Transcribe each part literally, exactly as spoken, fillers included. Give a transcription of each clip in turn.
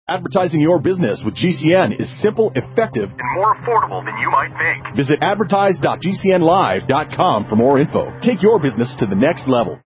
Advertising your business with G C N is simple, effective, and more affordable than you might think. Visit advertise dot g c n live dot com for more info. Take your business to the next level.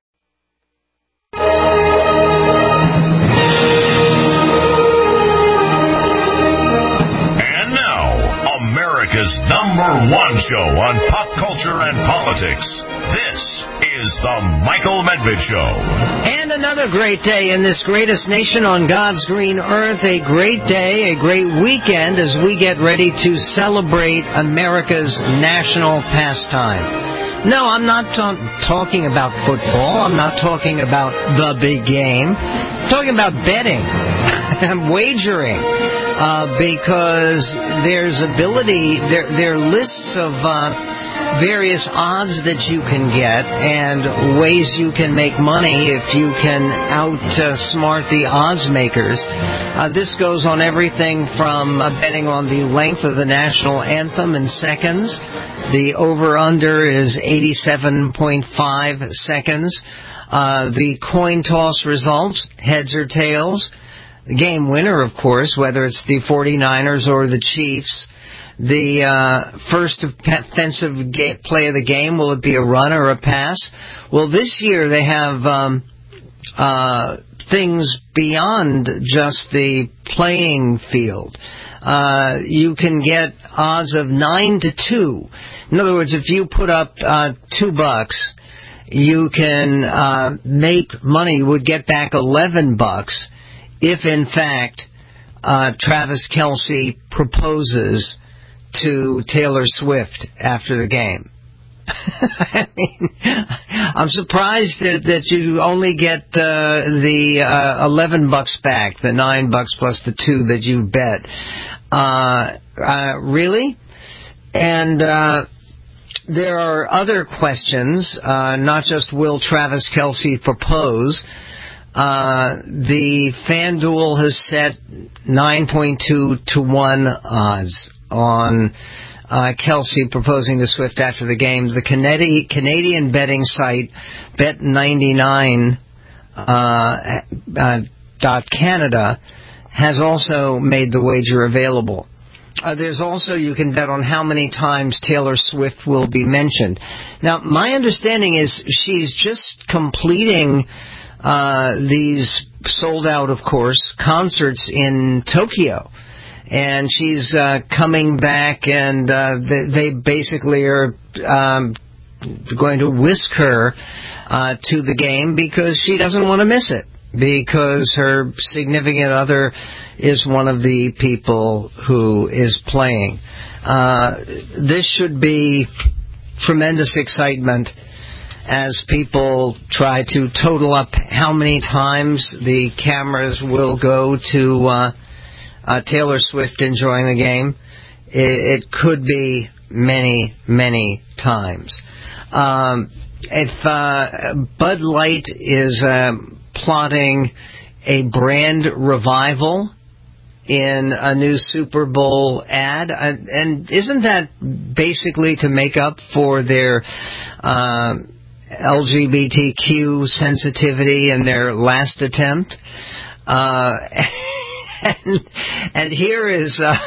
And now, America's number one show on pop culture and politics. This is the Michael Medved Show. And another great day in this greatest nation on God's green earth. A great day, a great weekend as we get ready to celebrate America's national pastime. No, I'm not ta- talking about football. I'm not talking about the big game. I'm talking about betting. I'm wagering. Uh, because there's ability, there, there are lists of uh, various odds that you can get and ways you can make money if you can outsmart uh, the odds makers. Uh, this goes on everything from uh, betting on the length of the national anthem in seconds. The over-under is eighty-seven point five seconds. Uh, the coin toss results, heads or tails. The game winner, of course, whether it's the forty-niners or the Chiefs. The uh, first offensive ga- play of the game, will it be a run or a pass? Well, this year they have um, uh, things beyond just the playing field. Uh, you can get odds of nine to two. In other words, if you put up uh, two bucks, you can uh, make money. You would get back eleven bucks. If, in fact, uh, Travis Kelce proposes to Taylor Swift after the game. I mean, I'm surprised that, that you only get uh, the uh, eleven bucks back, the nine bucks plus the two that you bet. Uh, uh, really? And uh, there are other questions, uh, not just will Travis Kelce propose. Uh, the FanDuel has set nine point two to one odds on uh, Kelce proposing to Swift after the game. The Canadi- Canadian betting site Bet ninety-nine uh, uh, dot Canada has also made the wager available. Uh, there's also, you can bet on how many times Taylor Swift will be mentioned. Now, my understanding is she's just completing Uh, these sold out, of course, concerts in Tokyo. And she's uh, coming back, and uh, they, they basically are um, going to whisk her uh, to the game because she doesn't want to miss it, because her significant other is one of the people who is playing. Uh, this should be tremendous excitement as people try to total up how many times the cameras will go to uh, uh, Taylor Swift enjoying the game. It, it could be many, many times. Um, if uh, Bud Light is uh, plotting a brand revival in a new Super Bowl ad, and, and isn't that basically to make up for their Uh, L G B T Q sensitivity in their last attempt? Uh, and, and here is uh,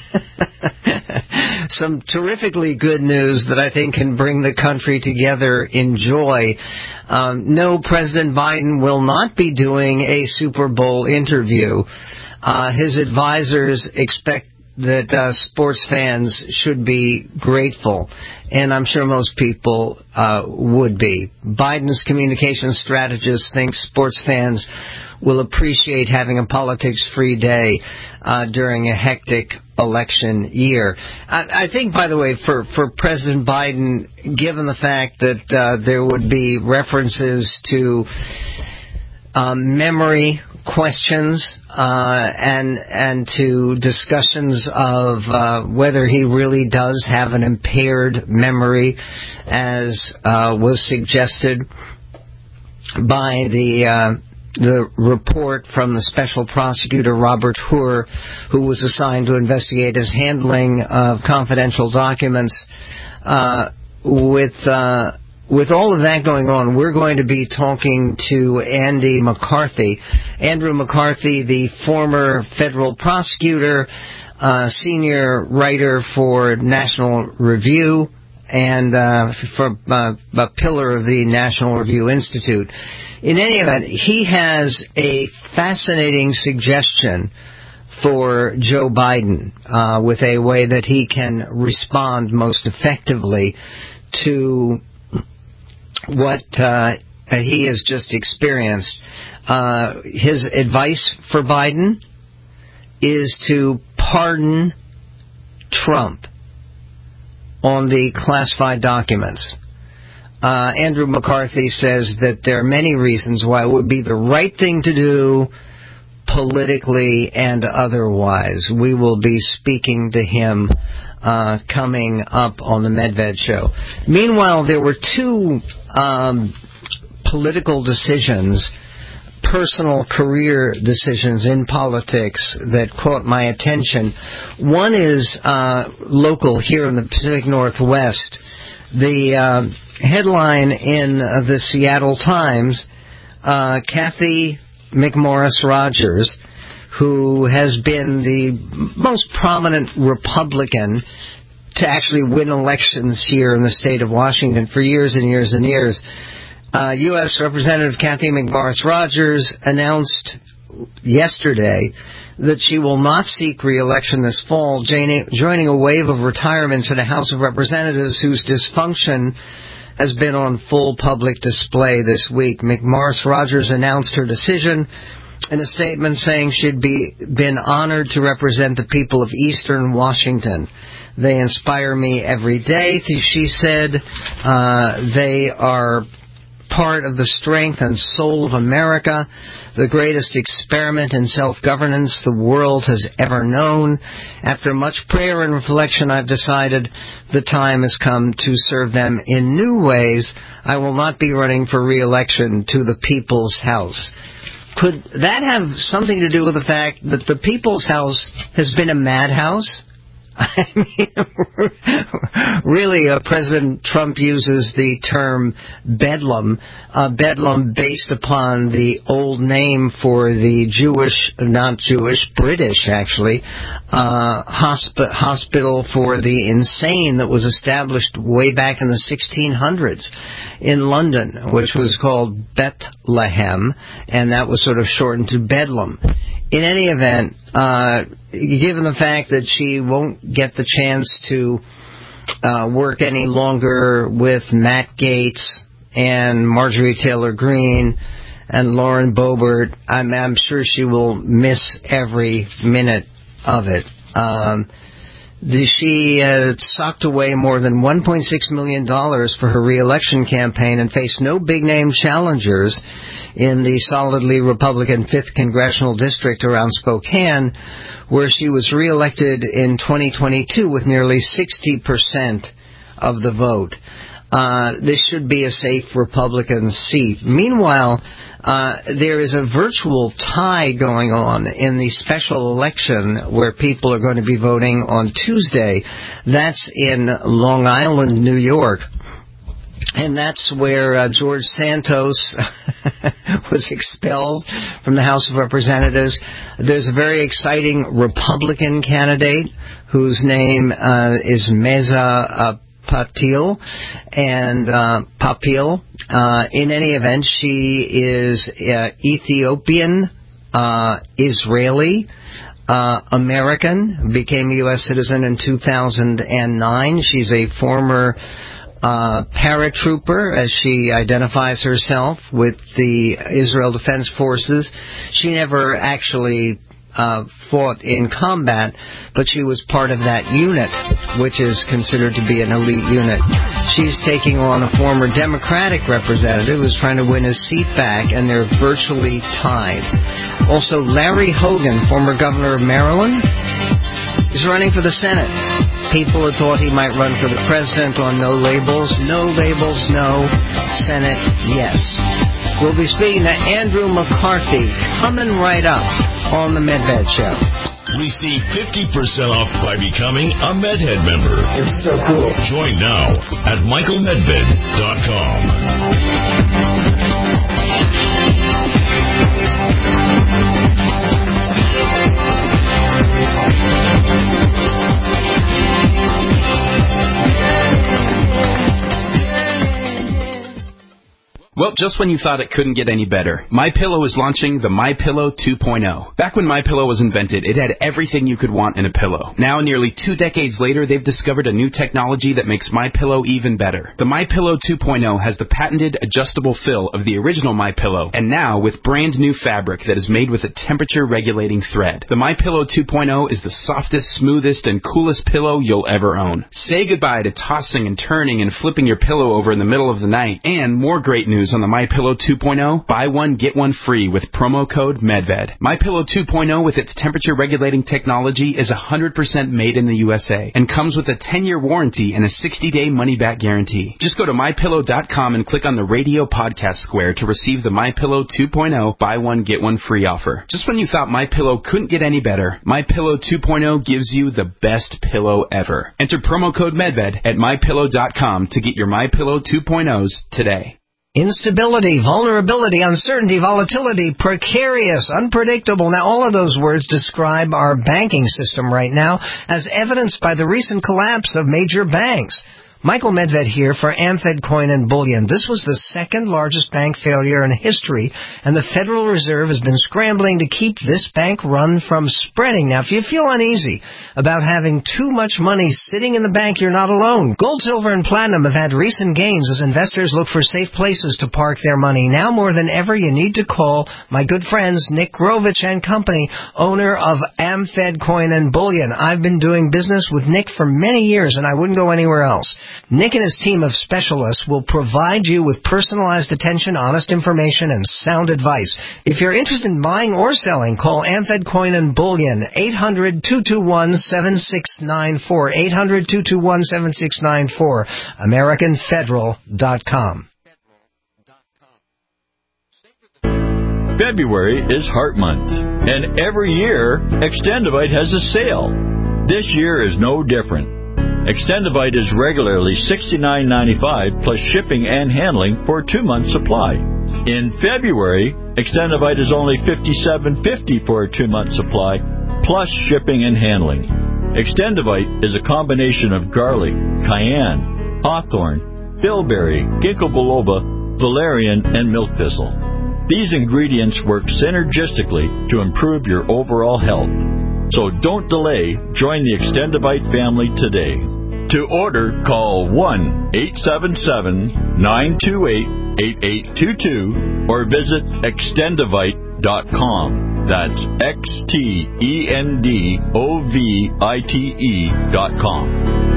some terrifically good news that I think can bring the country together in joy. Um, no, President Biden will not be doing a Super Bowl interview. Uh, his advisors expect that uh, sports fans should be grateful, and I'm sure most people uh, would be. Biden's communications strategist thinks sports fans will appreciate having a politics-free day uh, during a hectic election year. I, I think, by the way, for, for President Biden, given the fact that uh, there would be references to um, memory questions uh, and and to discussions of uh, whether he really does have an impaired memory, as uh, was suggested by the uh, the report from the special prosecutor Robert Hur, who was assigned to investigate his handling of confidential documents uh, with uh, with all of that going on, we're going to be talking to Andy McCarthy. Andrew McCarthy, the former federal prosecutor, uh, senior writer for National Review, and uh, for uh, a pillar of the National Review Institute. In any event, he has a fascinating suggestion for Joe Biden uh, with a way that he can respond most effectively to what uh, he has just experienced. Uh, his advice for Biden is to pardon Trump on the classified documents. Uh, Andrew McCarthy says that there are many reasons why it would be the right thing to do politically and otherwise. We will be speaking to him uh, coming up on the Medved Show. Meanwhile, there were two um, political decisions, personal career decisions in politics that caught my attention. One is uh, local here in the Pacific Northwest. The uh, headline in uh, the Seattle Times, uh, Kathy McMorris Rodgers, who has been the most prominent Republican to actually win elections here in the state of Washington for years and years and years. Uh, U S Representative Kathy McMorris Rodgers announced yesterday that she will not seek re-election this fall, joining a wave of retirements in a House of Representatives whose dysfunction has been on full public display this week. McMorris Rodgers announced her decision in a statement saying she'd be been honored to represent the people of Eastern Washington. They inspire me every day, she said. Uh, they are part of the strength and soul of America, the greatest experiment in self-governance the world has ever known. After much prayer and reflection, I've decided the time has come to serve them in new ways. I will not be running for re-election to the People's House. Could that have something to do with the fact that the People's House has been a madhouse? I mean, really, uh, President Trump uses the term bedlam, uh, bedlam based upon the old name for the Jewish, not Jewish, British actually, uh, hosp- hospital for the insane that was established way back in the sixteen hundreds in London, which was called Bethlehem, and that was sort of shortened to Bedlam. In any event, uh, given the fact that she won't get the chance to uh, work any longer with Matt Gaetz and Marjorie Taylor Greene and Lauren Boebert, I'm, I'm sure she will miss every minute of it. Um, the, she uh, socked away more than one point six million dollars for her re-election campaign and faced no big-name challengers in the solidly Republican fifth Congressional District around Spokane, where she was re-elected in twenty twenty-two with nearly sixty percent of the vote. Uh, this should be a safe Republican seat. Meanwhile, uh, there is a virtual tie going on in the special election where people are going to be voting on Tuesday. That's in Long Island, New York. And that's where uh, George Santos was expelled from the House of Representatives. There's a very exciting Republican candidate whose name uh, is Meza uh, Patil, and uh, Papil. Uh, in any event, she is uh, Ethiopian, uh, Israeli, uh, American, became a U S citizen in two thousand nine. She's a former Uh, paratrooper, as she identifies herself, with the Israel Defense Forces. She never actually uh, fought in combat, but she was part of that unit, which is considered to be an elite unit. She's taking on a former Democratic representative who's trying to win his seat back, and they're virtually tied. Also, Larry Hogan, former governor of Maryland, is running for the Senate. People had thought he might run for the president on no labels. No labels, no. Senate, yes. We'll be speaking to Andrew McCarthy coming right up on the Medved Show. Receive fifty percent off by becoming a MedHead member. It's so cool. Join now at michael medved dot com. Well, just when you thought it couldn't get any better, MyPillow is launching the MyPillow two point oh. Back when MyPillow was invented, it had everything you could want in a pillow. Now, nearly two decades later, they've discovered a new technology that makes MyPillow even better. The MyPillow two point oh has the patented adjustable fill of the original MyPillow, and now with brand new fabric that is made with a temperature-regulating thread. The MyPillow two point oh is the softest, smoothest, and coolest pillow you'll ever own. Say goodbye to tossing and turning and flipping your pillow over in the middle of the night. And more great news on the MyPillow two point oh, buy one, get one free with promo code MEDVED. MyPillow two point oh with its temperature-regulating technology is one hundred percent made in the U S A and comes with a ten-year warranty and a sixty-day money-back guarantee. Just go to my pillow dot com and click on the radio podcast square to receive the MyPillow two point oh buy one, get one free offer. Just when you thought MyPillow couldn't get any better, MyPillow two point oh gives you the best pillow ever. Enter promo code MEDVED at my pillow dot com to get your MyPillow two point ohs today. Instability, vulnerability, uncertainty, volatility, precarious, unpredictable. Now, all of those words describe our banking system right now, as evidenced by the recent collapse of major banks. Michael Medved here for AmFed Coin and Bullion. This was the second largest bank failure in history, and the Federal Reserve has been scrambling to keep this bank run from spreading. Now, if you feel uneasy about having too much money sitting in the bank, you're not alone. Gold, silver, and platinum have had recent gains as investors look for safe places to park their money. Now more than ever, you need to call my good friends Nick Grovich and Company, owner of AmFed Coin and Bullion. I've been doing business with Nick for many years, and I wouldn't go anywhere else. Nick and his team of specialists will provide you with personalized attention, honest information, and sound advice. If you're interested in buying or selling, call AmFed Coin and Bullion, eight hundred, two two one, seven six nine four, eight hundred, two two one, seven six nine four, american federal dot com. February is Heart Month, and every year, Extendivite has a sale. This year is no different. Extendivite is regularly sixty-nine ninety-five plus shipping and handling for a two-month supply. In February, Extendivite is only fifty-seven fifty for a two-month supply plus shipping and handling. Extendivite is a combination of garlic, cayenne, hawthorn, bilberry, ginkgo biloba, valerian, and milk thistle. These ingredients work synergistically to improve your overall health. So don't delay. Join the Extendivite family today. To order, call one eight seven seven, nine two eight, eight eight two two or visit extendivite dot com. That's X T E N D O V I T E dot com.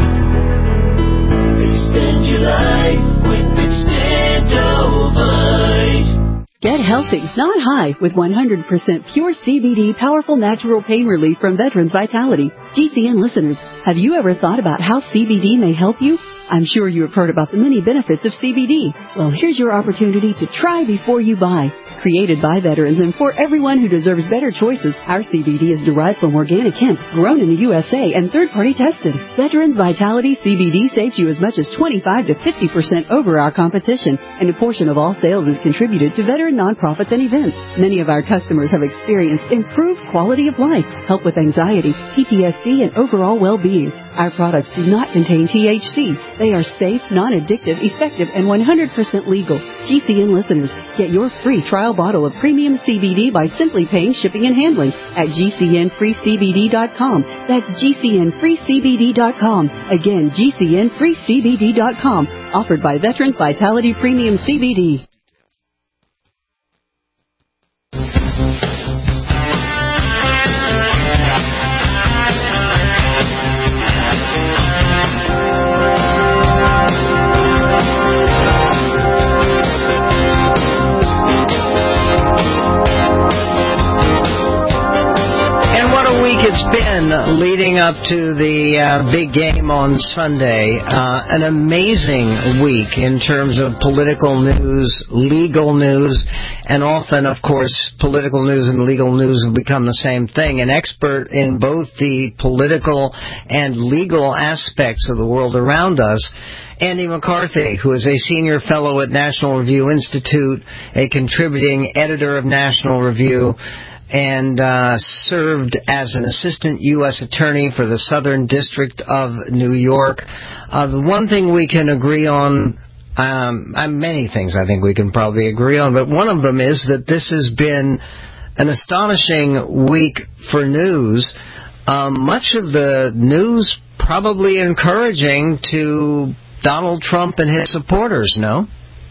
Extend your life with Extendivite. Get healthy, not high, with one hundred percent pure C B D powerful natural pain relief from Veterans Vitality. G C N listeners, have you ever thought about how C B D may help you? I'm sure you have heard about the many benefits of C B D. Well, here's your opportunity to try before you buy. Created by veterans and for everyone who deserves better choices, our C B D is derived from organic hemp, grown in the U S A, and third-party tested. Veterans Vitality C B D saves you as much as twenty-five to fifty percent over our competition, and a portion of all sales is contributed to veteran nonprofits and events. Many of our customers have experienced improved quality of life, help with anxiety, P T S D, and overall well-being. Our products do not contain T H C. They are safe, non-addictive, effective, and one hundred percent legal. G C N listeners, get your free trial bottle of premium C B D by simply paying shipping and handling at G C N free C B D dot com. That's G C N free C B D dot com. Again, G C N free C B D dot com. Offered by Veterans Vitality Premium C B D. it's been leading up to the uh, big game on Sunday. Uh, an amazing week in terms of political news, legal news, and often, of course, political news and legal news have become the same thing. An expert in both the political and legal aspects of the world around us, Andy McCarthy, who is a senior fellow at National Review Institute, a contributing editor of National Review, and uh, served as an assistant U S attorney for the Southern District of New York. Uh, the one thing we can agree on, um, uh, many things I think we can probably agree on, but one of them is that this has been an astonishing week for news. Um, much of the news probably encouraging to Donald Trump and his supporters, no?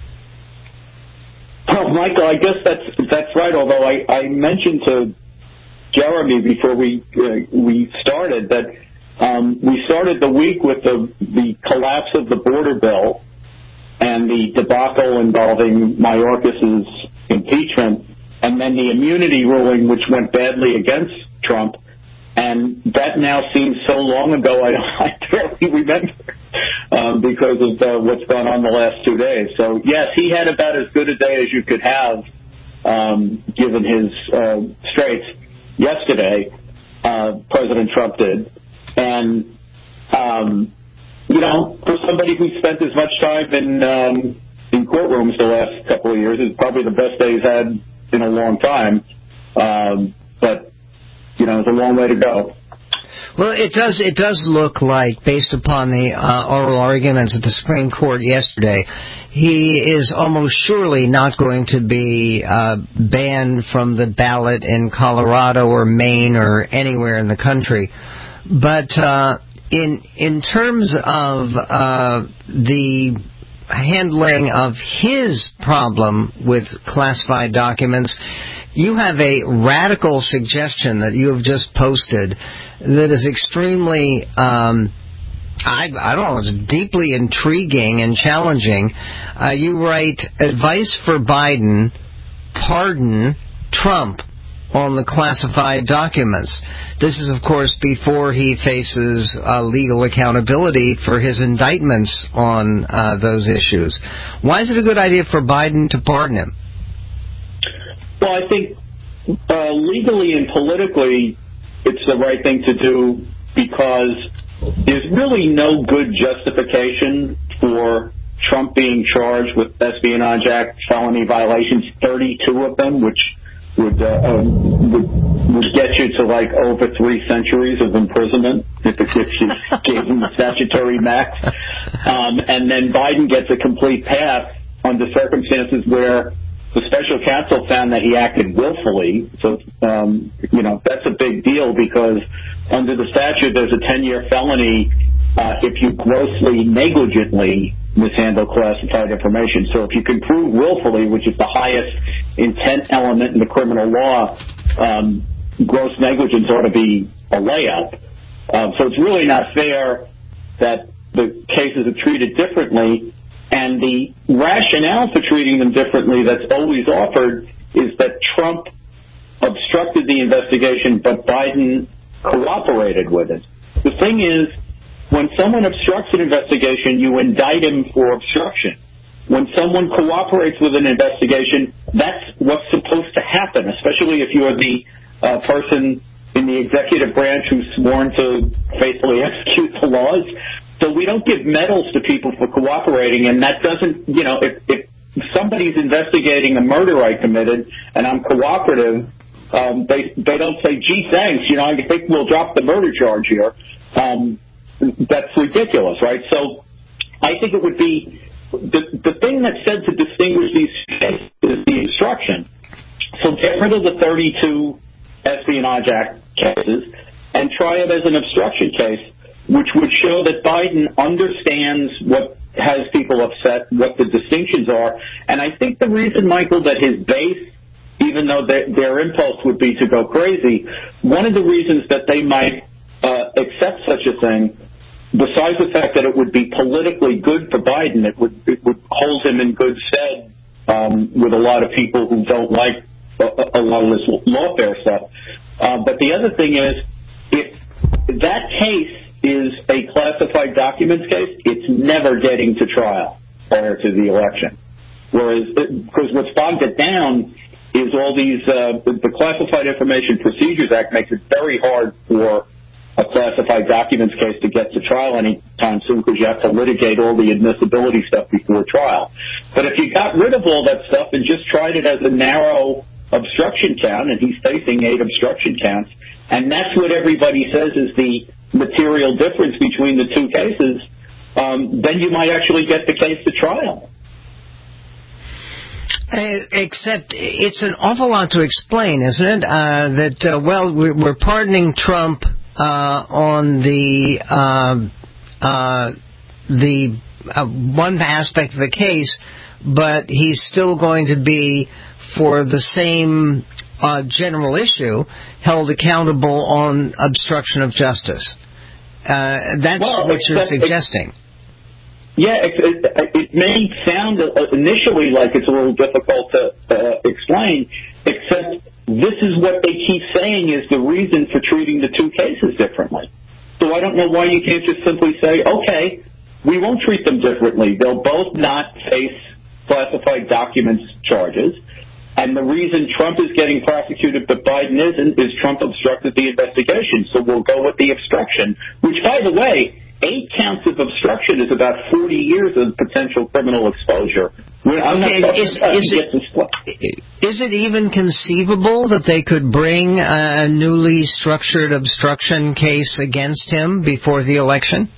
Oh, Michael, I guess that's that's right. Although I, I mentioned to Jeremy before we uh, we started that um, we started the week with the the collapse of the border bill and the debacle involving Mayorkas's impeachment, and then the immunity ruling, which went badly against Trump. And that now seems so long ago, I, I barely remember um, because of uh, what's gone on the last two days. So, yes, he had about as good a day as you could have, um, given his uh, straits yesterday, uh, President Trump did. And, um, you know, for somebody who spent as much time in, um, in courtrooms the last couple of years, it's probably the best day he's had in a long time. Um, but You know, it's a long way to go. Well, it does. It does look like, based upon the uh, oral arguments at the Supreme Court yesterday, he is almost surely not going to be uh, banned from the ballot in Colorado or Maine or anywhere in the country. But uh, in in terms of uh, the handling of his problem with classified documents, you have a radical suggestion that you have just posted that is extremely, um, I, I don't know, it's deeply intriguing and challenging. Uh, you write, advice for Biden, pardon Trump on the classified documents. This is, of course, before he faces uh, legal accountability for his indictments on uh, those issues. Why is it a good idea for Biden to pardon him? Well, I think uh, legally and politically it's the right thing to do because there's really no good justification for Trump being charged with Espionage Act felony violations, thirty-two of them, which would, uh, um, would would get you to like over three centuries of imprisonment if, if you gave him the statutory max. Um, and then Biden gets a complete pass under circumstances where the special counsel found that he acted willfully. So, um, you know, that's a big deal because under the statute there's a ten-year felony uh, if you grossly negligently mishandle classified information. So if you can prove willfully, which is the highest intent element in the criminal law, um, gross negligence ought to be a layup. Um, so it's really not fair that the cases are treated differently. And the rationale for treating them differently that's always offered is that Trump obstructed the investigation, but Biden cooperated with it. The thing is, when someone obstructs an investigation, you indict him for obstruction. When someone cooperates with an investigation, that's what's supposed to happen, especially if you're the uh, person in the executive branch who's sworn to faithfully execute the laws. So we don't give medals to people for cooperating, and that doesn't, you know, if, if somebody's investigating a murder I committed and I'm cooperative, um, they they don't say, gee, thanks, you know, I think we'll drop the murder charge here. Um, that's ridiculous, right? So I think it would be, the, the thing that's said to distinguish these cases is the instruction. So get rid of the thirty-two Espionage Act cases and try it as an obstruction case, which would show that Biden understands what has people upset, what the distinctions are. And I think the reason, Michael, that his base, even though their, their impulse would be to go crazy, one of the reasons that they might uh, accept such a thing, besides the fact that it would be politically good for Biden, it would, it would hold him in good stead um, with a lot of people who don't like a, a lot of this lawfare stuff. Uh, but the other thing is, that case is a classified documents case, it's never getting to trial prior to the election. Whereas, because what's bogged it down is all these, uh, the, the Classified Information Procedures Act makes it very hard for a classified documents case to get to trial anytime soon because you have to litigate all the admissibility stuff before trial. But if you got rid of all that stuff and just tried it as a narrow obstruction count, and he's facing eight obstruction counts, and that's what everybody says is the material difference between the two cases, um, then you might actually get the case to trial. Uh, except it's an awful lot to explain, isn't it? Uh, that, uh, well, we're, we're pardoning Trump uh, on the uh, uh, the uh, one aspect of the case, but he's still going to be, for the same uh, general issue, held accountable on obstruction of justice. Uh, that's well, what you're suggesting. Yeah, it, it, it may sound initially like it's a little difficult to uh, explain, except this is what they keep saying is the reason for treating the two cases differently. So I don't know why you can't just simply say, okay, we won't treat them differently. They'll both not face classified documents charges. And the reason Trump is getting prosecuted but Biden isn't is Trump obstructed the investigation. So we'll go with the obstruction, which, by the way, eight counts of obstruction is about forty years of potential criminal exposure. I'm okay, not is, is, it, is it even conceivable that they could bring a newly structured obstruction case against him before the election?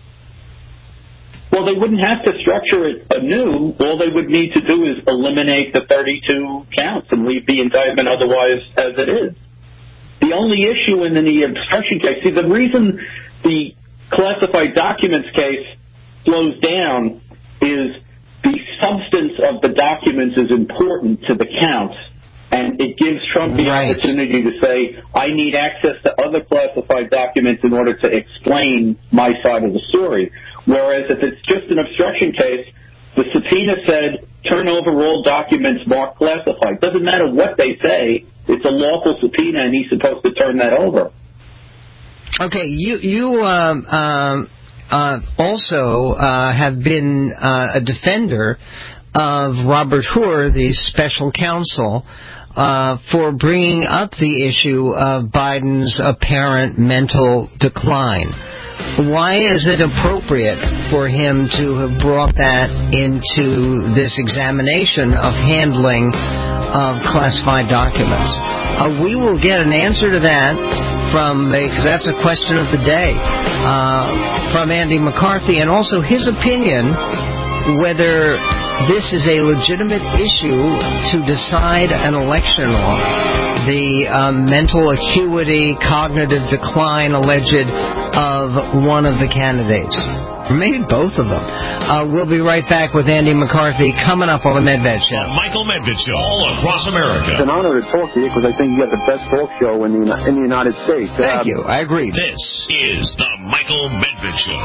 Well, they wouldn't have to structure it anew. All they would need to do is eliminate the thirty-two counts and leave the indictment otherwise as it is. The only issue in the obstruction case, see, the reason the classified documents case slows down is the substance of the documents is important to the counts, and it gives Trump the right. opportunity to say, I need access to other classified documents in order to explain my side of the story. Whereas if it's just an obstruction case, the subpoena said, turn over all documents marked classified. Doesn't matter what they say. It's a lawful subpoena, and he's supposed to turn that over. Okay, you you um, um, uh, also uh, have been uh, a defender of Robert Hur, the special counsel, uh, for bringing up the issue of Biden's apparent mental decline. Why is it appropriate for him to have brought that into this examination of handling of classified documents? Uh, we will get an answer to that from, because that's a question of the day, uh, from Andy McCarthy, and also his opinion whether this is a legitimate issue to decide an election law. The uh, mental acuity, cognitive decline alleged of one of the candidates. Or maybe both of them. Uh, we'll be right back with Andy McCarthy coming up on the Medved Show. The Michael Medved Show, all across America. It's an honor to talk to you because I think you got the best talk show in the, in the United States. Thank uh, you. I agree. This is the Michael Medved Show.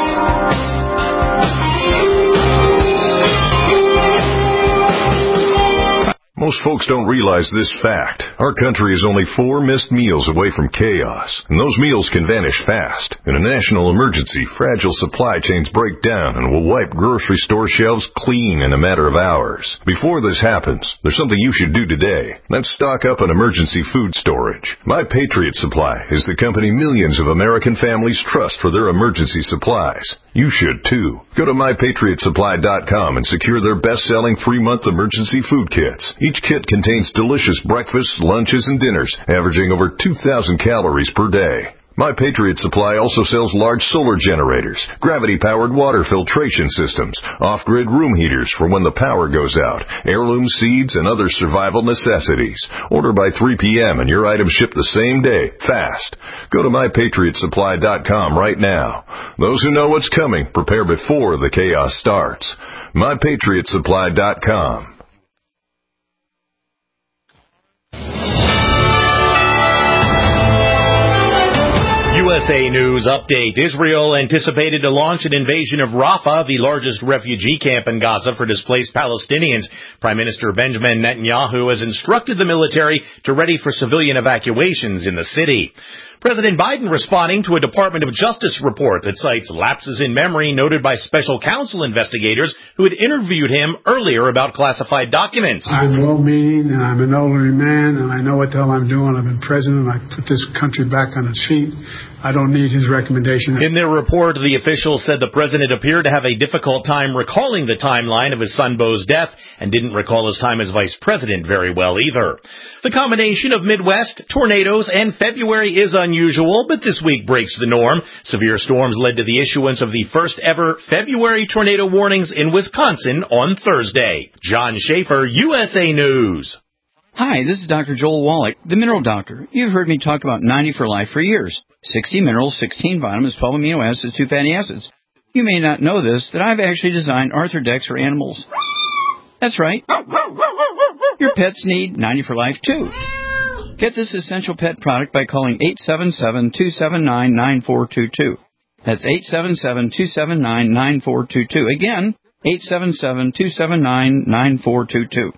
Most folks don't realize this fact. Our country is only four missed meals away from chaos, and those meals can vanish fast. In a national emergency, fragile supply chains break down and will wipe grocery store shelves clean in a matter of hours. Before this happens, there's something you should do today. That's stock up on emergency food storage. My Patriot Supply is the company millions of American families trust for their emergency supplies. You should, too. Go to my patriot supply dot com and secure their best-selling three-month emergency food kits. Each kit contains delicious breakfasts, lunches, and dinners, averaging over two thousand calories per day. My Patriot Supply also sells large solar generators, gravity-powered water filtration systems, off-grid room heaters for when the power goes out, heirloom seeds, and other survival necessities. Order by three p.m. and your items ship the same day, fast. Go to my patriot supply dot com right now. Those who know what's coming prepare before the chaos starts. my patriot supply dot com. U S A News update. Israel anticipated to launch an invasion of Rafah, the largest refugee camp in Gaza for displaced Palestinians. Prime Minister Benjamin Netanyahu has instructed the military to ready for civilian evacuations in the city. President Biden responding to a Department of Justice report that cites lapses in memory noted by special counsel investigators who had interviewed him earlier about classified documents. I'm well-meaning, and I'm an elderly man, and I know what the hell I'm doing. I've been president. I put this country back on its feet. I don't need his recommendation. In their report, the officials said the president appeared to have a difficult time recalling the timeline of his son Beau's death and didn't recall his time as vice president very well either. The combination of Midwest, tornadoes, and February is unusual, but this week breaks the norm. Severe storms led to the issuance of the first ever February tornado warnings in Wisconsin on Thursday. John Schaefer, U S A News. Hi, this is Doctor Joel Wallach, the Mineral Doctor. You've heard me talk about ninety for Life for years. sixty minerals, sixteen vitamins, twelve amino acids, two fatty acids. You may not know this, that I've actually designed Arthrodex for animals. That's right. Your pets need ninety for Life, too. Get this essential pet product by calling eight seven seven, two seven nine, nine four two two. That's eight seven seven, two seven nine, nine four two two. Again, eight seven seven, two seven nine, nine four two two.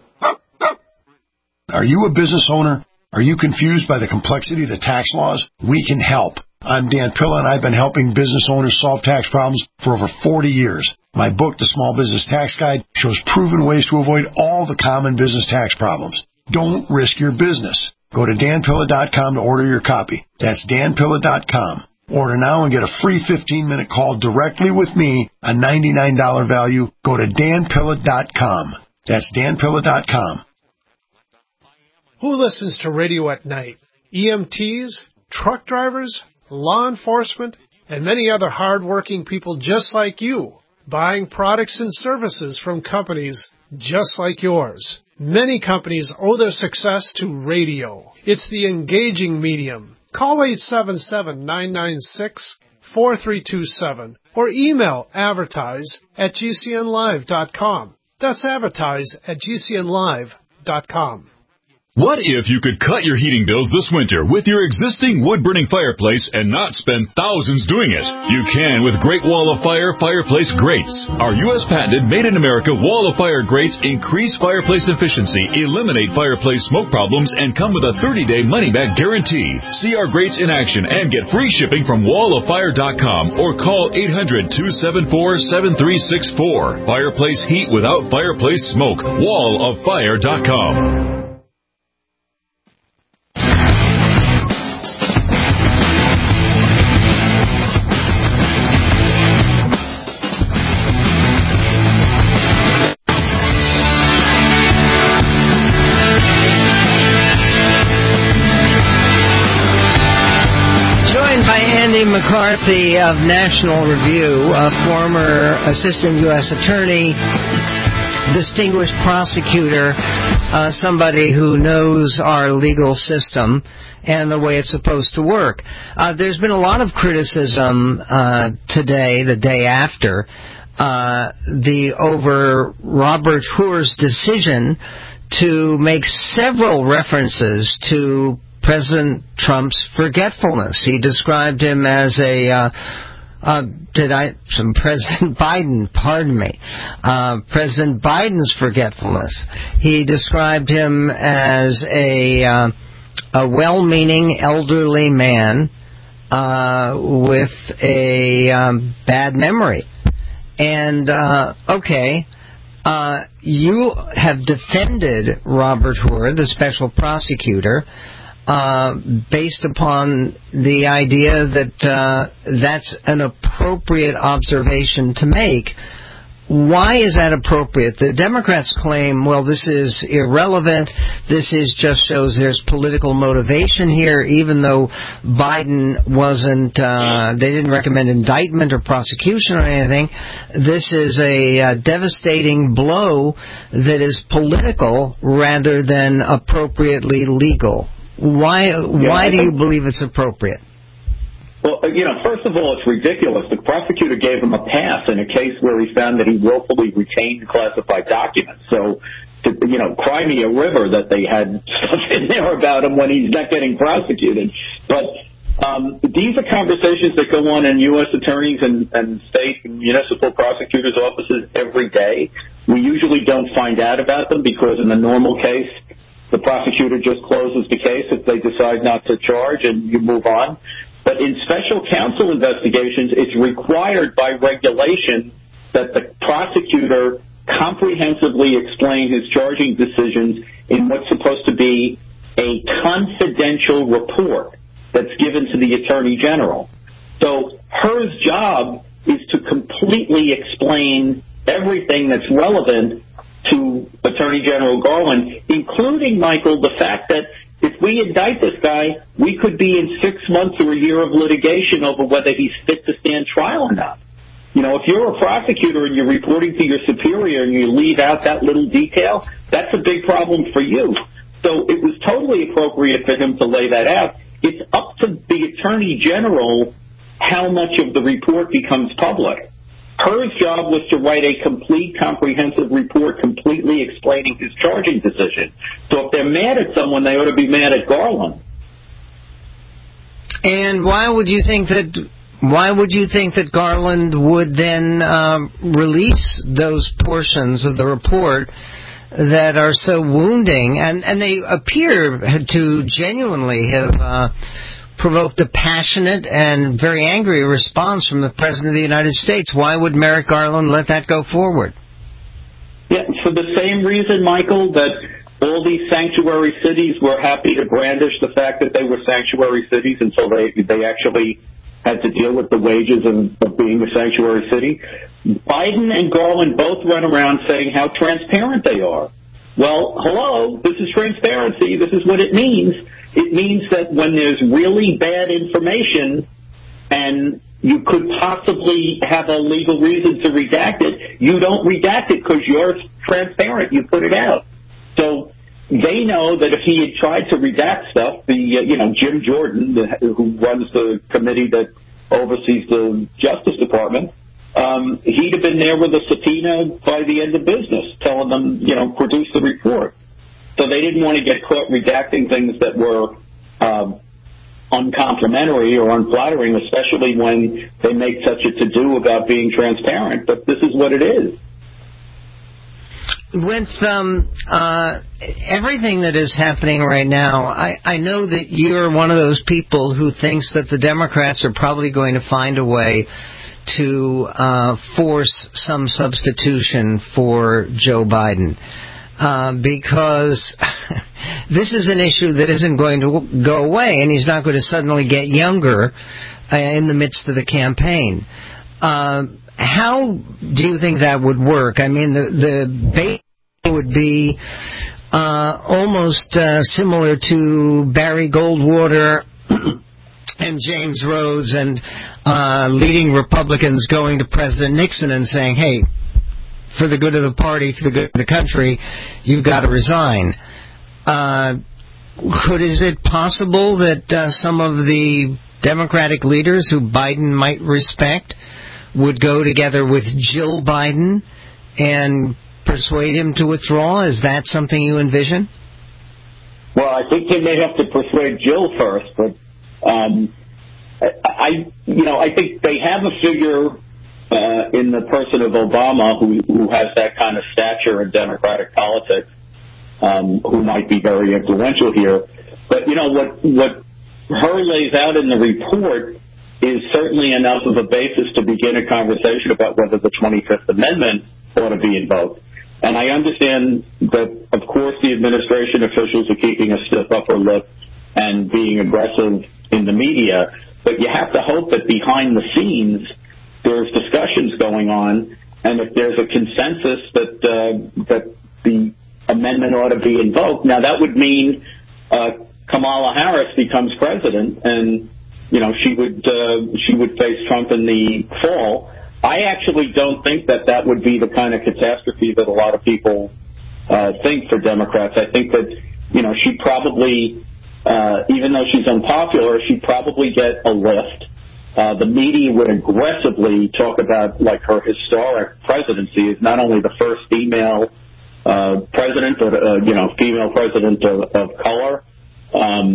Are you a business owner? Are you confused by the complexity of the tax laws? We can help. I'm Dan Pilla, and I've been helping business owners solve tax problems for over forty years. My book, The Small Business Tax Guide, shows proven ways to avoid all the common business tax problems. Don't risk your business. Go to dan pilla dot com to order your copy. That's dan pilla dot com. Order now and get a free fifteen minute call directly with me, a ninety-nine dollars value. Go to dan pilla dot com. That's dan pilla dot com. Who listens to radio at night? E M Ts, truck drivers, law enforcement, and many other hard-working people just like you, buying products and services from companies just like yours. Many companies owe their success to radio. It's the engaging medium. Call eight seven seven, nine nine six, four three two seven or email advertise at g c n live dot com. That's advertise at g c n live dot com. What if you could cut your heating bills this winter with your existing wood-burning fireplace and not spend thousands doing it? You can with Great Wall of Fire Fireplace Grates. Our U S patented made-in-America Wall of Fire grates increase fireplace efficiency, eliminate fireplace smoke problems, and come with a thirty-day money-back guarantee. See our grates in action and get free shipping from wall of fire dot com or call eight hundred, two seven four, seven three six four. Fireplace heat without fireplace smoke. wall of fire dot com. McCarthy of National Review, a former assistant U S attorney, distinguished prosecutor, uh, somebody who knows our legal system and the way it's supposed to work. Uh, there's been a lot of criticism uh, today, the day after, uh, the over Robert Hur's decision to make several references to President Trump's forgetfulness. He described him as a, uh, uh, did I, some President Biden, pardon me, uh, President Biden's forgetfulness. He described him as a, uh, a well-meaning elderly man, uh, with a, um, bad memory. And, uh, okay, uh, you have defended Robert Hur, the special prosecutor, Uh, based upon the idea that uh, that's an appropriate observation to make. Why is that appropriate? The Democrats claim, well, this is irrelevant. This is just shows there's political motivation here, even though Biden wasn't, uh, they didn't recommend indictment or prosecution or anything. This is a uh, devastating blow that is political rather than appropriately legal. Why why do you believe it's appropriate? Well, you know, first of all, it's ridiculous. The prosecutor gave him a pass in a case where he found that he willfully retained classified documents. So, to, you know, cry me a river that they had stuff in there about him when he's not getting prosecuted. But Um, these are conversations that go on in U S attorneys and, and state and municipal prosecutors' offices every day. We usually don't find out about them because in the normal case, the prosecutor just closes the case if they decide not to charge and you move on. But in special counsel investigations, it's required by regulation that the prosecutor comprehensively explain his charging decisions in what's supposed to be a confidential report that's given to the Attorney General. So her job is to completely explain everything that's relevant to Attorney General Garland, including, Michael, the fact that if we indict this guy, we could be in six months or a year of litigation over whether he's fit to stand trial or not. You know, if you're a prosecutor and you're reporting to your superior and you leave out that little detail, that's a big problem for you. So it was totally appropriate for him to lay that out. It's up to the Attorney General how much of the report becomes public. Her job was to write a complete, comprehensive report completely explaining his charging decision. So if they're mad at someone, they ought to be mad at Garland. And why would you think that why would you think that Garland would then um, release those portions of the report that are so wounding, and, and they appear to genuinely have uh, provoked a passionate and very angry response from the President of the United States? Why would Merrick Garland let that go forward? Yeah, for the same reason, Michael, that all these sanctuary cities were happy to brandish the fact that they were sanctuary cities until they they actually had to deal with the wages of, of being a sanctuary city. Biden and Garland both run around saying how transparent they are. Well, hello, this is transparency. This is what it means. It means that when there's really bad information and you could possibly have a legal reason to redact it, you don't redact it because you're transparent. You put it out. So they know that if he had tried to redact stuff, the uh, you know Jim Jordan, the, who runs the committee that oversees the Justice Department, um, he'd have been there with a subpoena by the end of business, telling them, you know, produce the report. So they didn't want to get caught redacting things that were um, uncomplimentary or unflattering, especially when they make such a to-do about being transparent. But this is what it is. With um, uh, everything that is happening right now, I, I know that you're one of those people who thinks that the Democrats are probably going to find a way to uh, force some substitution for Joe Biden. Uh, because this is an issue that isn't going to go away, and he's not going to suddenly get younger uh, in the midst of the campaign. Uh, how do you think that would work? I mean, the, the bait would be uh, almost uh, similar to Barry Goldwater and James Rhodes and uh, leading Republicans going to President Nixon and saying, hey, for the good of the party, for the good of the country, you've got to resign. Uh, could, is it possible that uh, some of the Democratic leaders who Biden might respect would go together with Jill Biden and persuade him to withdraw? Is that something you envision? Well, I think they may have to persuade Jill first, but um, I, you know, I think they have a figure uh, in the person of Obama who, who has that kind of stature in Democratic politics, um, who might be very influential here. But you know what? What her lays out in the report is certainly enough of a basis to begin a conversation about whether the twenty-fifth Amendment ought to be invoked. And I understand that, of course, the administration officials are keeping a stiff upper lip and being aggressive in the media, but you have to hope that behind the scenes there's discussions going on, and if there's a consensus that uh, that the amendment ought to be invoked. Now, that would mean uh, Kamala Harris becomes president, and you know, she would uh, she would face Trump in the fall. I actually don't think that that would be the kind of catastrophe that a lot of people uh, think for Democrats. I think that, you know, she'd probably, uh, even though she's unpopular, she'd probably get a lift. Uh, the media would aggressively talk about, like, her historic presidency is not only the first female uh, president, but, uh, you know, female president of, of color. Um,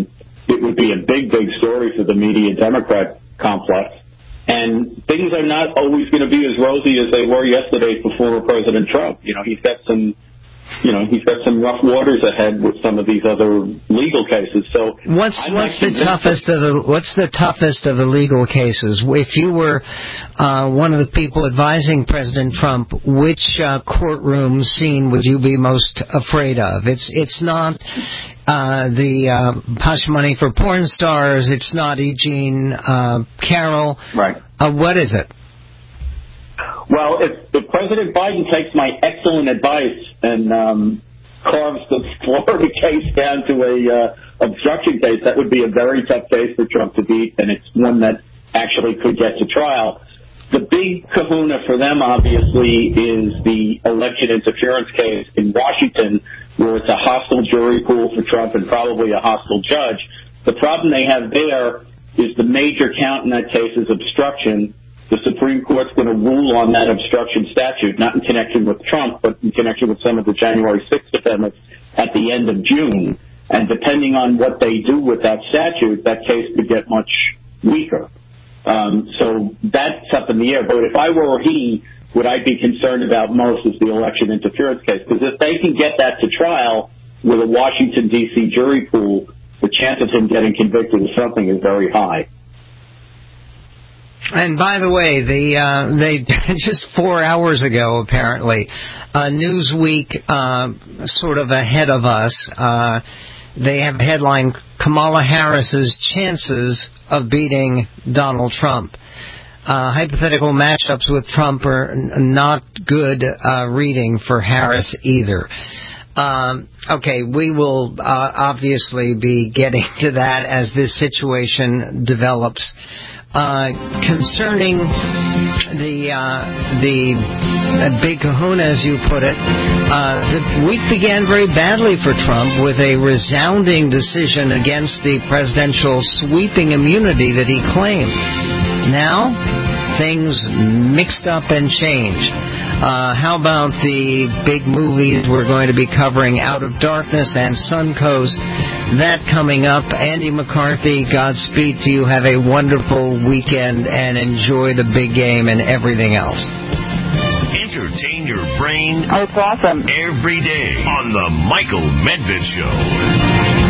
it would be a big, big story for the media Democrat complex. And things are not always going to be as rosy as they were yesterday for former President Trump. You know, he's got some, you know, he's got some rough waters ahead with some of these other legal cases. So what's I'm what's the toughest of the what's the toughest of the legal cases? If you were uh, one of the people advising President Trump, which uh, courtroom scene would you be most afraid of? It's it's not uh, the uh, hush money for porn stars. It's not E. Jean uh, Carroll. Right. Uh, what is it? Well, if, if President Biden takes my excellent advice and um, carves the Florida case down to a uh, obstruction case, that would be a very tough case for Trump to beat, and it's one that actually could get to trial. The big kahuna for them, obviously, is the election interference case in Washington, where it's a hostile jury pool for Trump and probably a hostile judge. The problem they have there is the major count in that case is obstruction. The Supreme Court's going to rule on that obstruction statute, not in connection with Trump, but in connection with some of the January sixth defendants at the end of June. And depending on what they do with that statute, that case could get much weaker. Um, so that's up in the air. But if I were he, what I'd be concerned about most is the election interference case. Because if they can get that to trial with a Washington, D C jury pool, the chance of him getting convicted of something is very high. And by the way, the uh, they just four hours ago, apparently, uh, Newsweek, uh, sort of ahead of us, uh, they have headline Kamala Harris's chances of beating Donald Trump. Uh, hypothetical matchups with Trump are n- not good uh, reading for Harris either. Um, okay, we will uh, obviously be getting to that as this situation develops. Uh, concerning the uh, the uh, big kahuna, as you put it, uh, the week began very badly for Trump with a resounding decision against the presidential sweeping immunity that he claimed. Now, things mixed up and changed. Uh, how about the big movies we're going to be covering, Out of Darkness and Suncoast? That coming up. Andy McCarthy, Godspeed to you. Have a wonderful weekend and enjoy the big game and everything else. Entertain your brain. Oh, it's awesome. Every day on the Michael Medved Show.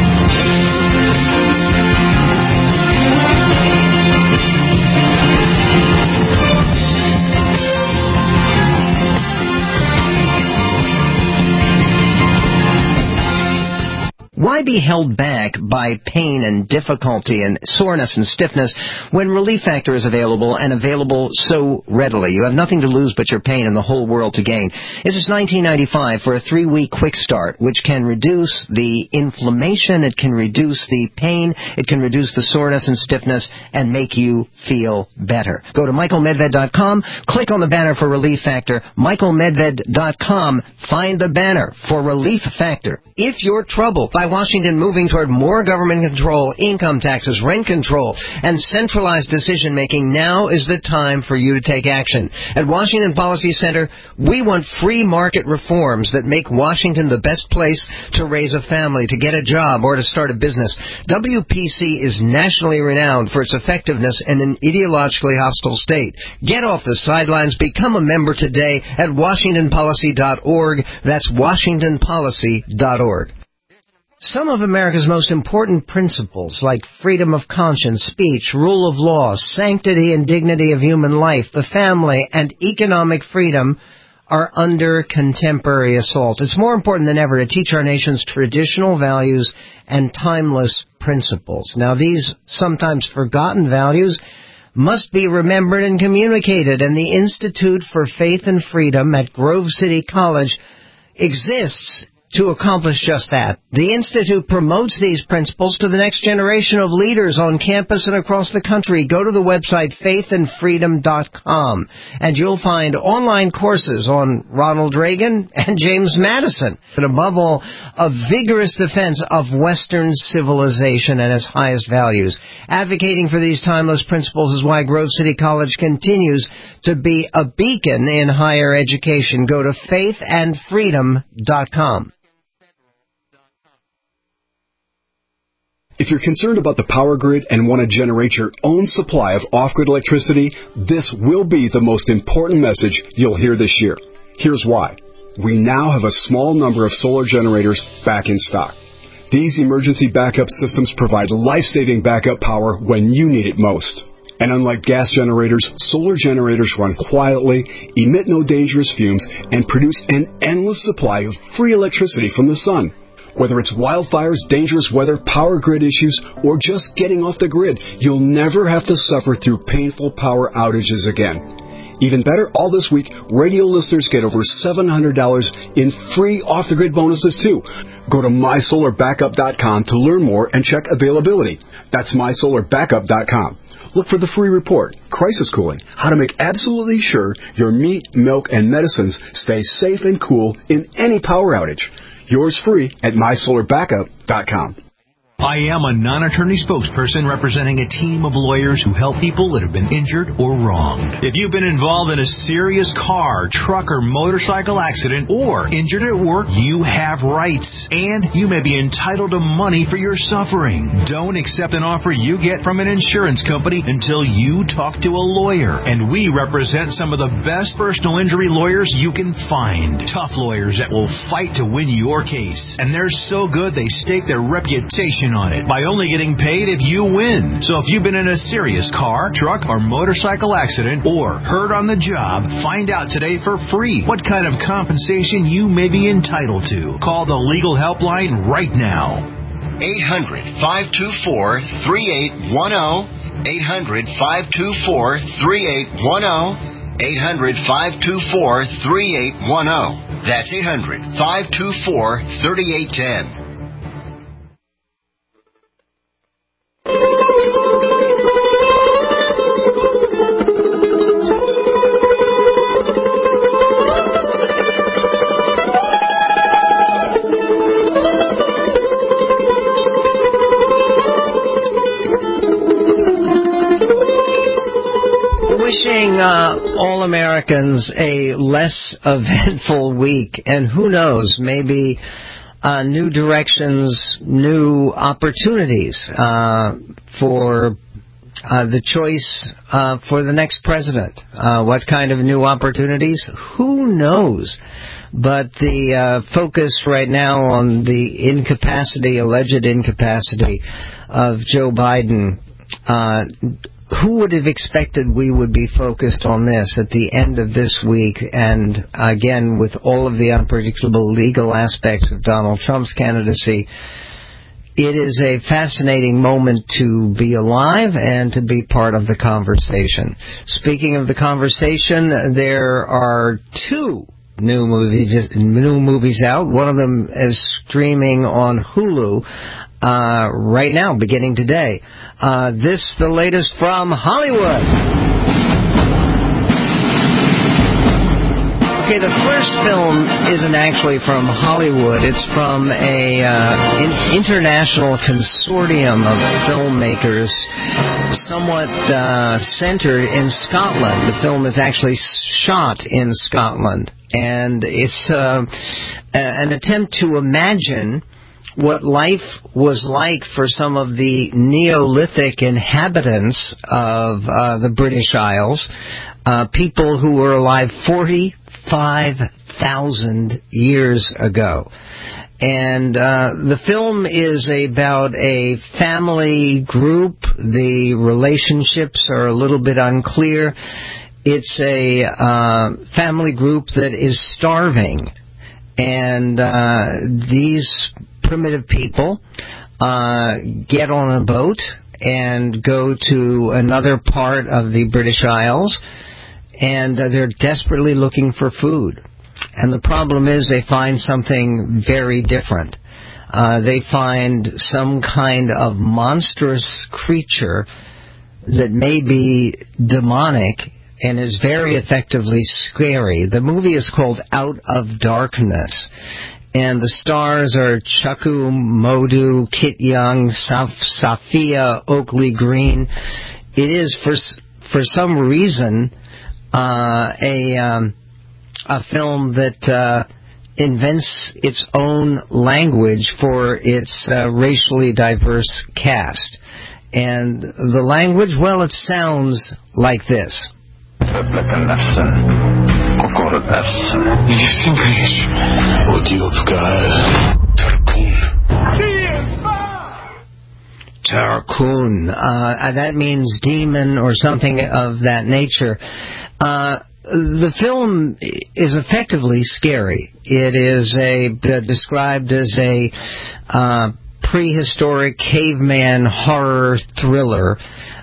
Why be held back by pain and difficulty and soreness and stiffness when Relief Factor is available and available so readily? You have nothing to lose but your pain and the whole world to gain. This is nineteen ninety-five for a three-week quick start, which can reduce the inflammation, it can reduce the pain, it can reduce the soreness and stiffness, and make you feel better. Go to michael medved dot com, click on the banner for Relief Factor, michael medved dot com, find the banner for Relief Factor. If you're troubled by Washington moving toward more government control, income taxes, rent control, and centralized decision-making, now is the time for you to take action. At Washington Policy Center, we want free market reforms that make Washington the best place to raise a family, to get a job, or to start a business. W P C is nationally renowned for its effectiveness in an ideologically hostile state. Get off the sidelines. Become a member today at washington policy dot org. That's washington policy dot org. Some of America's most important principles, like freedom of conscience, speech, rule of law, sanctity and dignity of human life, the family, and economic freedom, are under contemporary assault. It's more important than ever to teach our nation's traditional values and timeless principles. Now, these sometimes forgotten values must be remembered and communicated, and the Institute for Faith and Freedom at Grove City College exists to accomplish just that. The Institute promotes these principles to the next generation of leaders on campus and across the country. Go to the website faith and freedom dot com, and you'll find online courses on Ronald Reagan and James Madison. But above all, a vigorous defense of Western civilization and its highest values. Advocating for these timeless principles is why Grove City College continues to be a beacon in higher education. Go to faith and freedom dot com. If you're concerned about the power grid and want to generate your own supply of off-grid electricity, this will be the most important message you'll hear this year. Here's why. We now have a small number of solar generators back in stock. These emergency backup systems provide life-saving backup power when you need it most. And unlike gas generators, solar generators run quietly, emit no dangerous fumes, and produce an endless supply of free electricity from the sun. Whether it's wildfires, dangerous weather, power grid issues, or just getting off the grid, you'll never have to suffer through painful power outages again. Even better, all this week, radio listeners get over seven hundred dollars in free off-the-grid bonuses, too. Go to my solar backup dot com to learn more and check availability. That's my solar backup dot com. Look for the free report, Crisis Cooling, how to make absolutely sure your meat, milk, and medicines stay safe and cool in any power outage. Yours free at my solar backup dot com. I am a non-attorney spokesperson representing a team of lawyers who help people that have been injured or wronged. If you've been involved in a serious car, truck, or motorcycle accident or injured at work, you have rights, and you may be entitled to money for your suffering. Don't accept an offer you get from an insurance company until you talk to a lawyer, and we represent some of the best personal injury lawyers you can find. Tough lawyers that will fight to win your case, and they're so good they stake their reputation on it by only getting paid if you win. So if you've been in a serious car, truck, or motorcycle accident or hurt on the job, find out today for free what kind of compensation you may be entitled to. Call the legal helpline right now. eight hundred, five two four, three eight one zero. eight hundred, five two four, three eight one zero. eight hundred, five two four, three eight one zero. That's eight hundred, five two four, three eight one zero. Wishing uh, all Americans a less eventful week, and who knows, maybe uh, new directions, new opportunities uh, for uh, the choice uh, for the next president. Uh, what kind of new opportunities? Who knows? But the uh, focus right now on the incapacity, alleged incapacity of Joe Biden, uh, who would have expected we would be focused on this at the end of this week? And again, with all of the unpredictable legal aspects of Donald Trump's candidacy, it is a fascinating moment to be alive and to be part of the conversation. Speaking of the conversation, there are two new movies, new movies out. One of them is streaming on Hulu. Uh, right now, beginning today. Uh, this, the latest from Hollywood. Okay, the first film isn't actually from Hollywood. It's from a uh, in- international consortium of filmmakers, somewhat uh, centered in Scotland. The film is actually shot in Scotland, and it's uh, an attempt to imagine what life was like for some of the Neolithic inhabitants of uh, the British Isles, uh, people who were alive forty-five thousand years ago. And uh, the film is about a family group. The relationships are a little bit unclear. It's a uh, family group that is starving. And uh, these primitive people uh, get on a boat and go to another part of the British Isles, and uh, they're desperately looking for food. And the problem is they find something very different. Uh, they find some kind of monstrous creature that may be demonic and is very effectively scary. The movie is called Out of Darkness. And the stars are Chuku Modu, Kit Young, Saf- Sophia Oakley Green. It is, for for some reason, uh, a um, a film that uh, invents its own language for its uh, racially diverse cast. And the language, well, it sounds like this. Tarkun. Uh, that means demon or something of that nature. Uh, the film is effectively scary. It is a uh, described as a uh, prehistoric caveman horror thriller.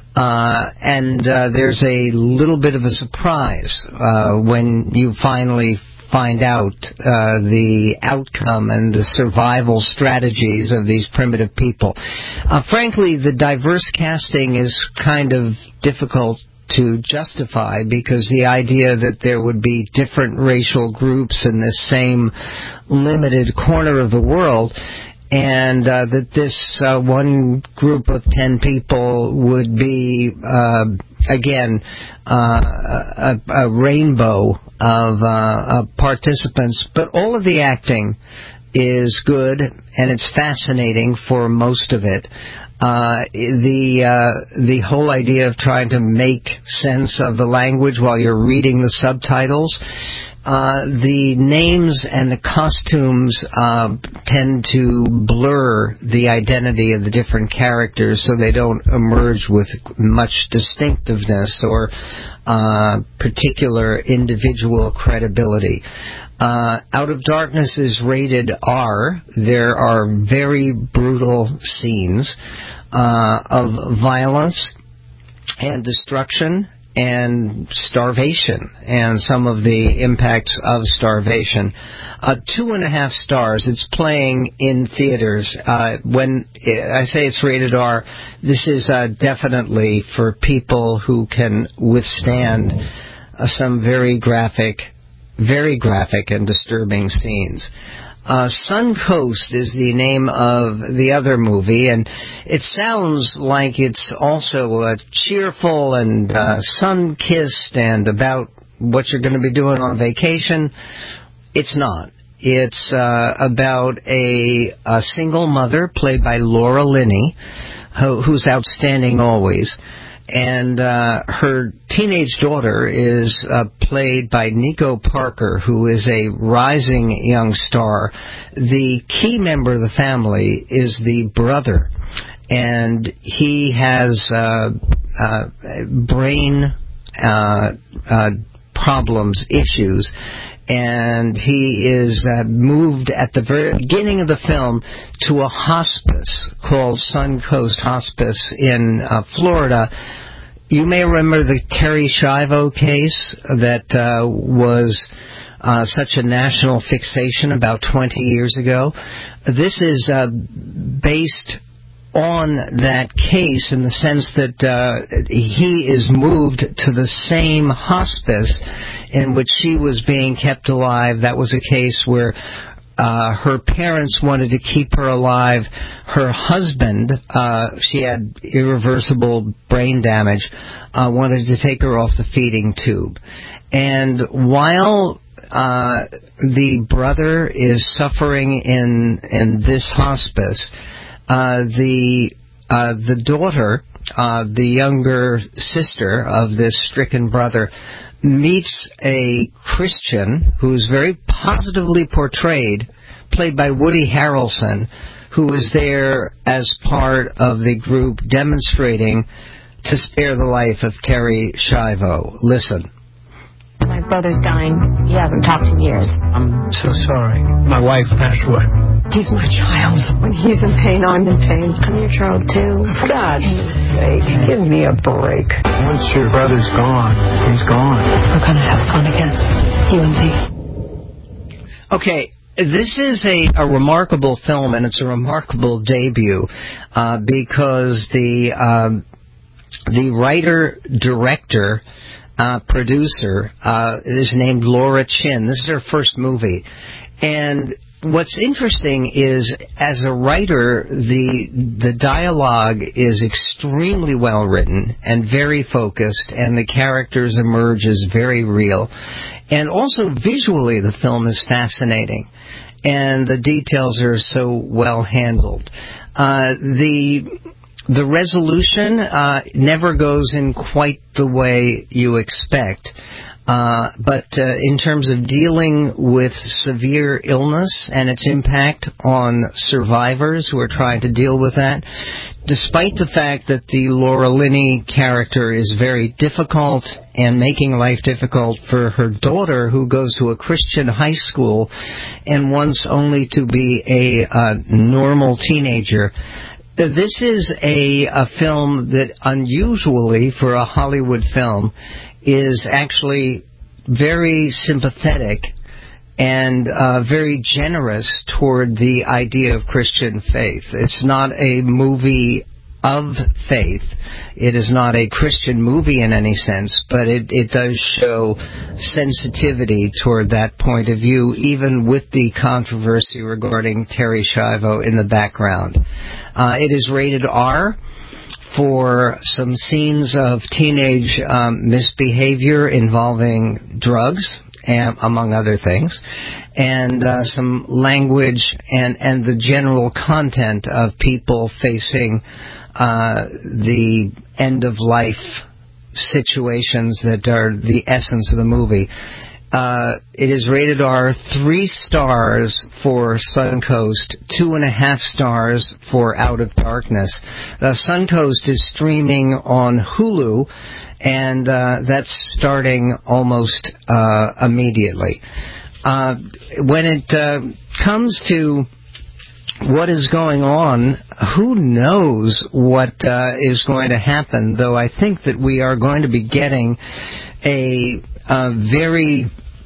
Uh, and uh, there's a little bit of a surprise uh, when you finally find out uh, the outcome and the survival strategies of these primitive people. Uh, frankly, the diverse casting is kind of difficult to justify because the idea that there would be different racial groups in this same limited corner of the world, and uh, that this uh, one group of ten people would be, uh, again, uh, a, a rainbow of, uh, of participants. But all of the acting is good, and it's fascinating for most of it. Uh, the uh, the whole idea of trying to make sense of the language while you're reading the subtitles. Uh, the names and the costumes uh, tend to blur the identity of the different characters so they don't emerge with much distinctiveness or uh, particular individual credibility. Uh, Out of Darkness is rated R. There are very brutal scenes uh, of violence and destruction and starvation, and some of the impacts of starvation. Uh, two and a half stars. It's playing in theaters. Uh, when I say it's rated R, this is uh, definitely for people who can withstand uh, some very graphic, very graphic and disturbing scenes. Uh, Suncoast is the name of the other movie, and it sounds like it's also uh, cheerful and uh, sun-kissed and about what you're going to be doing on vacation. It's not. It's uh, about a, a single mother played by Laura Linney, who, who's outstanding always. And uh, her teenage daughter is uh, played by Nico Parker, who is a rising young star. The key member of the family is the brother, and he has uh, uh, brain uh, uh, problems, issues, and he is uh, moved at the very beginning of the film to a hospice called Suncoast Hospice in uh, Florida. You may remember the Terri Schiavo case that uh, was uh, such a national fixation about twenty years ago. This is uh, based on that case in the sense that uh, he is moved to the same hospice in which she was being kept alive. That was a case where uh, her parents wanted to keep her alive. Her husband, uh, she had irreversible brain damage, uh, wanted to take her off the feeding tube. And while uh, the brother is suffering in in this hospice, uh, the uh, the daughter, uh, the younger sister of this stricken brother, meets a Christian who's very positively portrayed, played by Woody Harrelson, who is there as part of the group demonstrating to spare the life of Terri Schiavo. Listen. My brother's dying. He hasn't talked in years. I'm so sorry. My wife passed away. He's my child. When he's in pain, I'm in pain. I'm your child, too. For God's sake, give me a break. Once your brother's gone, he's gone. We're going to have fun again. You and me. Okay. This is a, a remarkable film, and it's a remarkable debut uh, because the um, the writer, director, uh, producer uh, is named Laura Chin. This is her first movie, and what's interesting is, as a writer, the the dialogue is extremely well written and very focused, and the characters emerge as very real. And also visually, the film is fascinating, and the details are so well handled. Uh, the the resolution uh, never goes in quite the way you expect. Uh, but uh, in terms of dealing with severe illness and its impact on survivors who are trying to deal with that, despite the fact that the Laura Linney character is very difficult and making life difficult for her daughter, who goes to a Christian high school and wants only to be a uh, normal teenager, this is a, a film that unusually for a Hollywood film is actually very sympathetic and uh, very generous toward the idea of Christian faith. It's not a movie of faith. It is not a Christian movie in any sense, but it, it does show sensitivity toward that point of view, even with the controversy regarding Terri Schiavo in the background. Uh, it is rated R for some scenes of teenage um, misbehavior involving drugs, and, among other things, and uh, some language and, and the general content of people facing uh, the end-of-life situations that are the essence of the movie. Uh, it is rated R, three stars for Suncoast, two and a half stars for Out of Darkness. Uh, Suncoast is streaming on Hulu, and uh, that's starting almost uh, immediately. Uh, when it uh, comes to what is going on, who knows what uh, is going to happen, though I think that we are going to be getting a, a very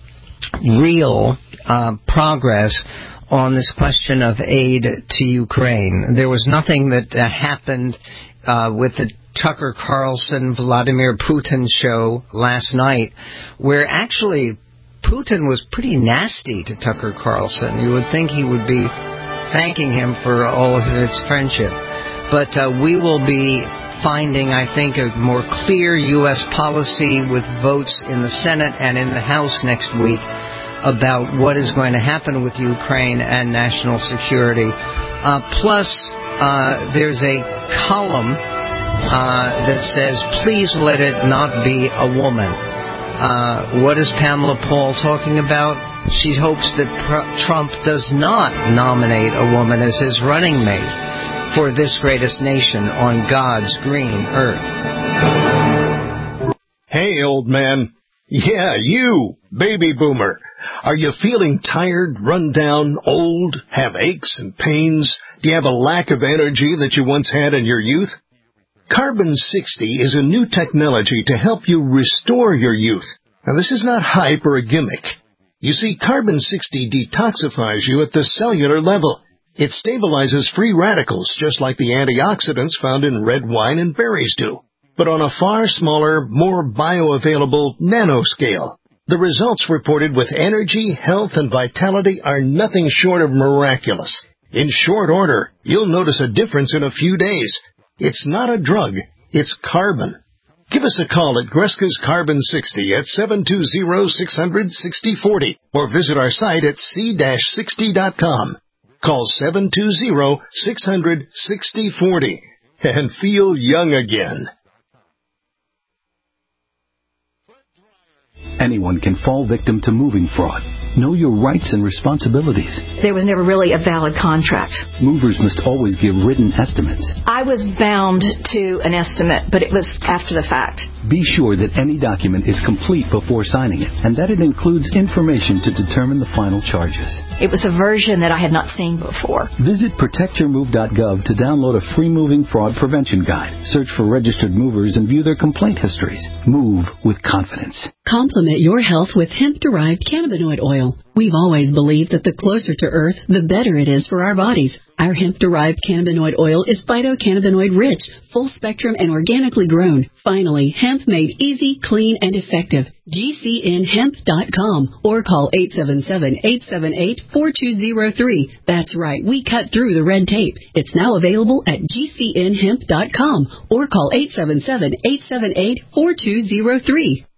real uh, progress on this question of aid to Ukraine. There was nothing that uh, happened uh, with the Tucker Carlson, Vladimir Putin show last night, where actually Putin was pretty nasty to Tucker Carlson. You would think he would be thanking him for all of his friendship. But uh, we will be finding, I think, a more clear U S policy with votes in the Senate and in the House next week about what is going to happen with Ukraine and national security. Uh, plus, uh, there's a column uh, that says, please let it not be a woman. Uh, what is Pamela Paul talking about? She hopes that pr- Trump does not nominate a woman as his running mate for this greatest nation on God's green earth. Hey, old man. Yeah, you, baby boomer. Are you feeling tired, run down, old, have aches and pains? Do you have a lack of energy that you once had in your youth? Carbon sixty is a new technology to help you restore your youth. Now, this is not hype or a gimmick. You see, Carbon sixty detoxifies you at the cellular level. It stabilizes free radicals, just like the antioxidants found in red wine and berries do, but on a far smaller, more bioavailable nanoscale. The results reported with energy, health, and vitality are nothing short of miraculous. In short order, you'll notice a difference in a few days. It's not a drug, it's carbon. Give us a call at Greska's Carbon sixty at seven two zero, six hundred, sixty forty or visit our site at c sixty dot com. Call seven two zero, six hundred, sixty forty and feel young again. Anyone can fall victim to moving fraud. Know your rights and responsibilities. There was never really a valid contract. Movers must always give written estimates. I was bound to an estimate, but it was after the fact. Be sure that any document is complete before signing it, and that it includes information to determine the final charges. It was a version that I had not seen before. Visit protect your move dot gov to download a free moving fraud prevention guide. Search for registered movers and view their complaint histories. Move with confidence. Complement your health with hemp-derived cannabinoid oil. We've always believed that the closer to Earth, the better it is for our bodies. Our hemp-derived cannabinoid oil is phytocannabinoid-rich, full-spectrum, and organically grown. Finally, hemp made easy, clean, and effective. G C N hemp dot com or call eight seven seven, eight seven eight, four two zero three. That's right, we cut through the red tape. It's now available at G C N hemp dot com or call eight seven seven, eight seven eight, four two zero three.